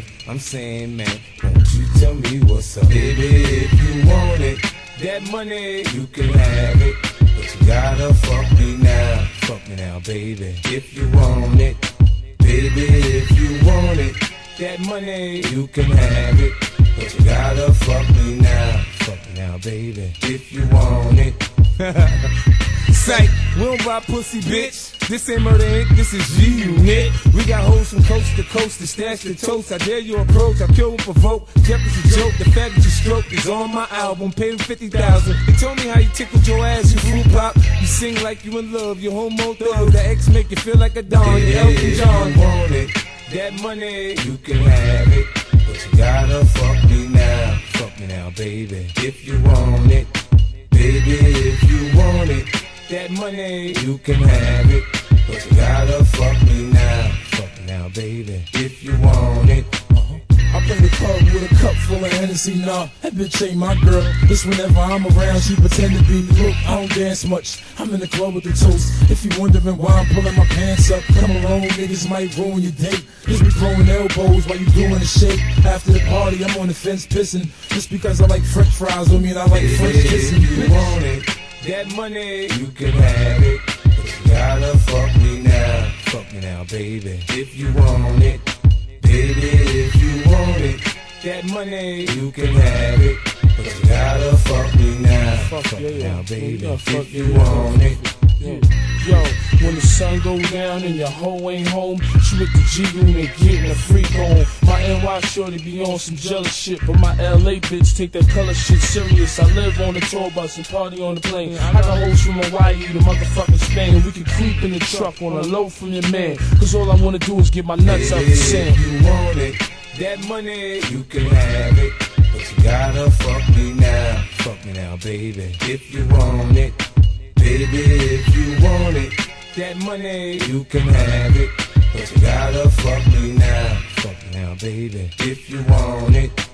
things I'm saying, man. Won't you tell me what's up? Baby, if you want it, that money, you can have it. But you gotta fuck me now, baby. If you want it, baby, if you want it, that money, you can have it. But you gotta fuck me now, baby. If you want it. Psych, we don't buy pussy, bitch. This ain't Murder Inc., this is G-Unit. We got hoes from coast to coast to stash the toast. I dare you approach, I kill and provoke. Jeff is a joke, the fact that you stroke is on my album. Pay them 50,000. They told me how you tickled your ass, you fruit pop. You sing like you in love, you homo thug. The X make you feel like a Don, you Elton John. Want it, that money, you can have it. But you gotta fuck me now, baby. If you want it, baby, if you want it, that money, you can have it. But you gotta fuck me now, baby. If you want it. I'm in the club with a cup full of Hennessy, nah, that bitch ain't my girl. This whenever I'm around, she pretend to be. Look, I don't dance much, I'm in the club with the toast. If you wondering why I'm pulling my pants up, come along, niggas might ruin your date. Just be throwing elbows while you doing the shake. After the party, I'm on the fence pissing. Just because I like french fries don't mean I like French kissing. If you want it, that money, you can have it. But you gotta fuck me now, baby. If you want it, baby, if you want it, that money, you can have it. But you gotta fuck me now, baby. If you want it. Yo, when the sun goes down and your hoe ain't home, she with the G-Unit getting a freak on. My NY shorty be on some jealous shit, but my LA bitch take that color shit serious. I live on the tour bus and party on the plane. I got hoes from Hawaii to motherfucking Spain. We can creep in the truck on a low from your man, cause all I wanna do is get my nuts out the sand. If you want it, that money, you can have it. But you gotta fuck me now, baby. If you want it, baby, if you want it, that money, you can have it. But you gotta fuck me now, baby. If you want it.